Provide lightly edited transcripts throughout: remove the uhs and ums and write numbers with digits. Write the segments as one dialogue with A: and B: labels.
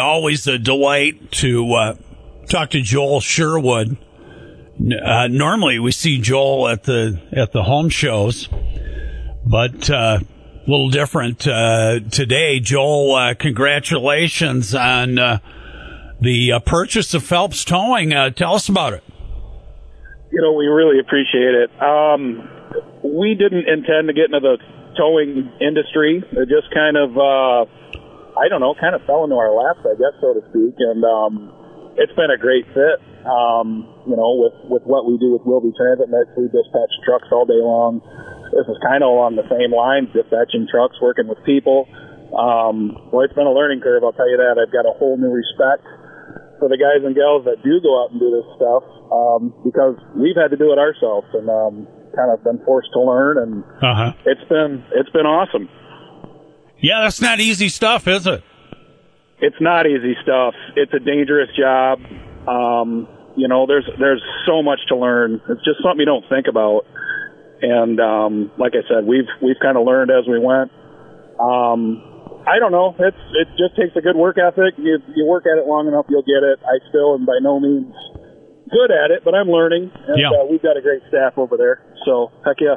A: always a delight to talk to Joel Sherwood. Normally we see Joel at the home shows, but a little different today. Joel, congratulations on the purchase of Phelps Towing. Tell us about it.
B: We really appreciate it. We didn't intend to get into the towing industry. It just kind of fell into our laps, I guess, so to speak. And it's been a great fit. With what we do with Wilby Transit Mix, we dispatch trucks all day long. This is kind of along the same lines, dispatching trucks, working with people. It's been a learning curve, I'll tell you that. I've got a whole new respect for the guys and gals that do go out and do this stuff, because we've had to do it ourselves and kind of been forced to learn, and it's been awesome.
A: Yeah, that's not easy stuff, is it?
B: It's not easy stuff. It's a dangerous job. There's so much to learn. It's just something you don't think about. And like I said, we've kind of learned as we went. I don't know. It just takes a good work ethic. You work at it long enough, you'll get it. I still am by no means good at it, but I'm learning. And we've got a great staff over there. So heck yeah.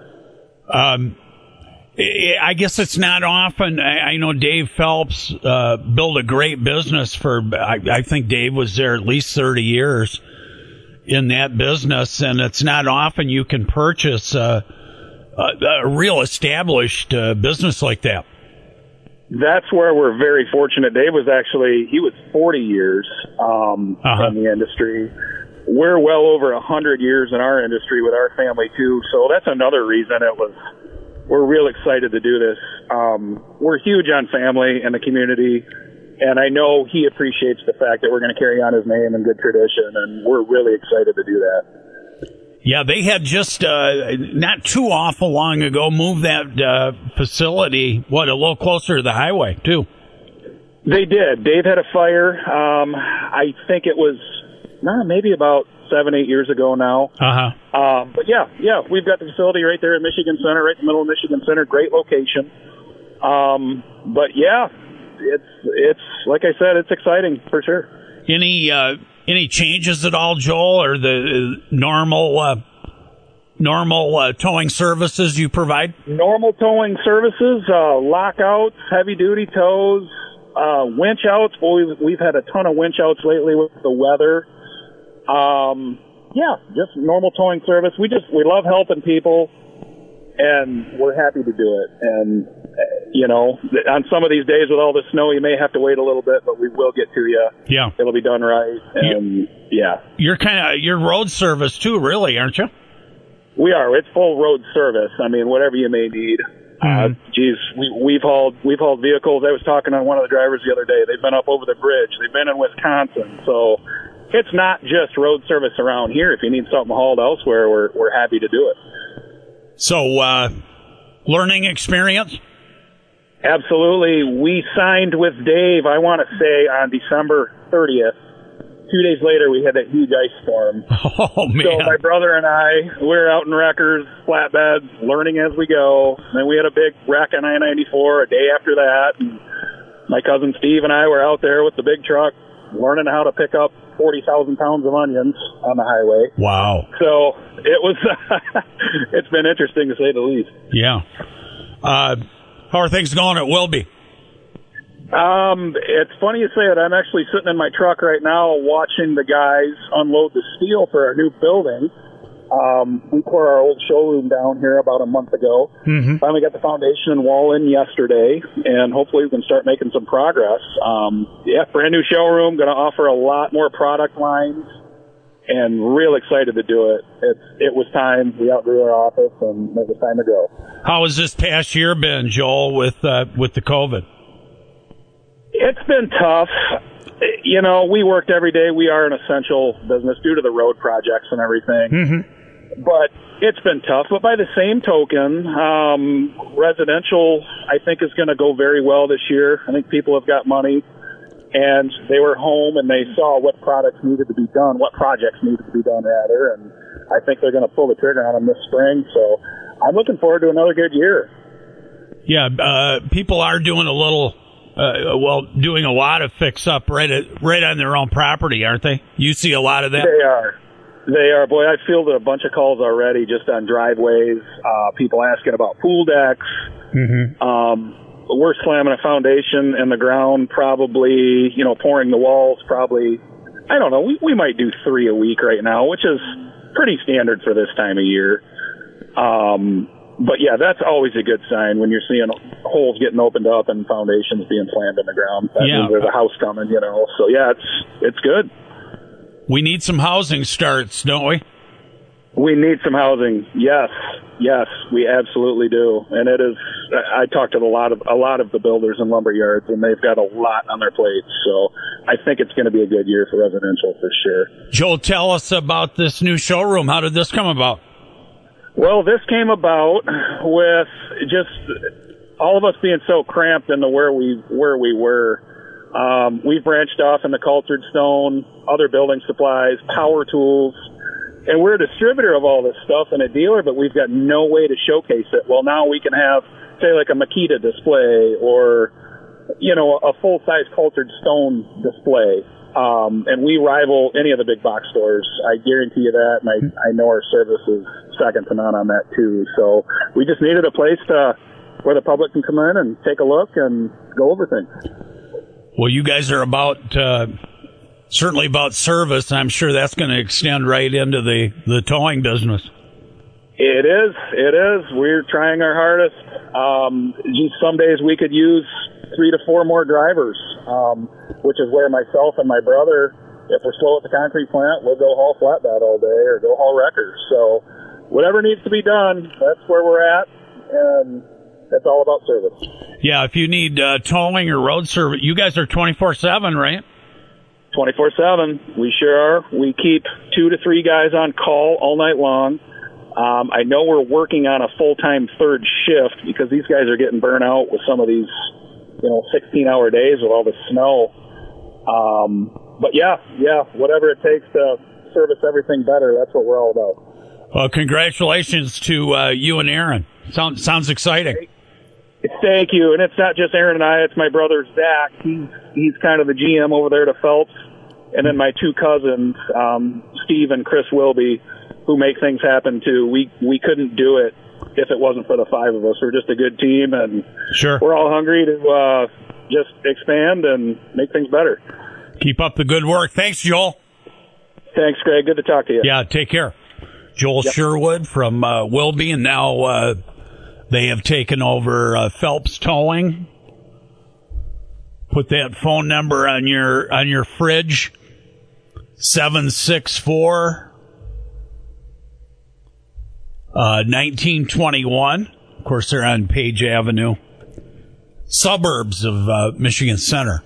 A: I guess it's not often. I know Dave Phelps built a great business for, I think Dave was there at least 30 years in that business, and it's not often you can purchase a real established business like that.
B: That's where we're very fortunate. Dave was 40 years in the industry. We're well over 100 years in our industry with our family, too, so that's another reason we're real excited to do this. We're huge on family and the community, and I know he appreciates the fact that we're going to carry on his name and good tradition, and we're really excited to do that.
A: Yeah, they had just not too awful long ago moved that facility, a little closer to the highway, too.
B: They did. Dave had a fire. I think it was maybe about 7-8 years ago now. But yeah, we've got the facility right there in Michigan Center, right in the middle of Michigan Center. Great location. But yeah, it's like I said, it's exciting for sure.
A: Any changes at all, Joel, or the normal towing services you provide? Normal
B: towing services, lockouts, heavy duty tows, winch outs. We've had a ton of winch outs lately with the weather. Just normal towing service. We love helping people, and we're happy to do it. And, on some of these days with all the snow, you may have to wait a little bit, but we will get to you.
A: Yeah.
B: It'll be done right. And,
A: You're road service too, really, aren't you?
B: We are. It's full road service. I mean, whatever you may need. We've hauled vehicles. I was talking to one of the drivers the other day. They've been up over the bridge. They've been in Wisconsin. So it's not just road service around here. If you need something hauled elsewhere, we're happy to do it. So,
A: learning experience?
B: Absolutely. We signed with Dave, I want to say, on December 30th. 2 days later, we had that huge ice storm.
A: Oh, man.
B: So my brother and I, we're out in wreckers, flatbeds, learning as we go. And then we had a big wreck on I-94 a day after that. And my cousin Steve and I were out there with the big truck, learning how to pick up 40,000 pounds of onions on the highway.
A: Wow.
B: So it was, it's been interesting to say the least.
A: Yeah. How are things going at Wilby?
B: It's funny you say it. I'm actually sitting in my truck right now watching the guys unload the steel for our new building. We tore our old showroom down here about a month ago. Mm-hmm. Finally got the foundation and wall in yesterday, and hopefully we can start making some progress. Brand new showroom, going to offer a lot more product lines, and real excited to do it. It was time. We outgrew our office, and it was time to go.
A: How has this past year been, Joel, with the COVID?
B: It's been tough. We worked every day. We are an essential business due to the road projects and everything. Mm-hmm. But it's been tough. But by the same token, residential, I think, is going to go very well this year. I think people have got money, and they were home, and they saw what products needed to be done, what projects needed to be done, rather. And I think they're going to pull the trigger on them this spring. So I'm looking forward to another good year.
A: Yeah, people are doing a little doing a lot of fix-up right on their own property, aren't they? You see a lot of that?
B: They are. Boy, I fielded a bunch of calls already just on driveways, people asking about pool decks. We're slamming a foundation in the ground, probably, pouring the walls, probably, I don't know, we might do 3 a week right now, which is pretty standard for this time of year. But yeah, that's always a good sign when you're seeing holes getting opened up and foundations being slammed in the ground. That means there's a house coming, So yeah, it's good.
A: We need some housing starts, don't we?
B: We need some housing. Yes, we absolutely do. And it is. I talked to a lot of the builders and lumber yards, and they've got a lot on their plates. So I think it's going to be a good year for residential for sure.
A: Joel, tell us about this new showroom. How did this come about?
B: Well, this came about with just all of us being so cramped into where we were. We've branched off into cultured stone, other building supplies, power tools, and we're a distributor of all this stuff and a dealer, but we've got no way to showcase it. Well, now we can have, say, like a Makita display or, a full-size cultured stone display. And we rival any of the big box stores. I guarantee you that, and I know our service is second to none on that too. So we just needed a place where the public can come in and take a look and go over things.
A: Well, you guys are certainly about service. I'm sure that's going to extend right into the towing business.
B: It is. We're trying our hardest. Some days we could use 3 to 4 more drivers, which is where myself and my brother, if we're slow at the concrete plant, we'll go haul flatbed all day or go haul wreckers. So whatever needs to be done, that's where we're at, and it's all about service.
A: Yeah, if you need towing or road service, you guys are 24/7, right?
B: 24/7. We sure are. We keep 2 to 3 guys on call all night long. I know we're working on a full-time third shift because these guys are getting burnt out with some of these 16-hour days with all the snow. But yeah, whatever it takes to service everything better, that's what we're all about.
A: Well, congratulations to you and Aaron. Sounds exciting.
B: Thank you. And it's not just Aaron and I, it's my brother Zach. He's kind of the GM over there to Phelps. And then my 2 cousins, Steve and Chris Wilby, who make things happen too. We couldn't do it if it wasn't for the 5 of us. We're just a good team, and
A: sure,
B: we're all hungry to just expand and make things better.
A: Keep up the good work. Thanks, Joel.
B: Thanks, Greg. Good to talk to you.
A: Yeah, take care. Joel Sherwood from Wilby, and now they have taken over Phelps Towing. Put that phone number on your fridge, 764-1921. Of course, they're on Page Avenue, suburbs of Michigan Center.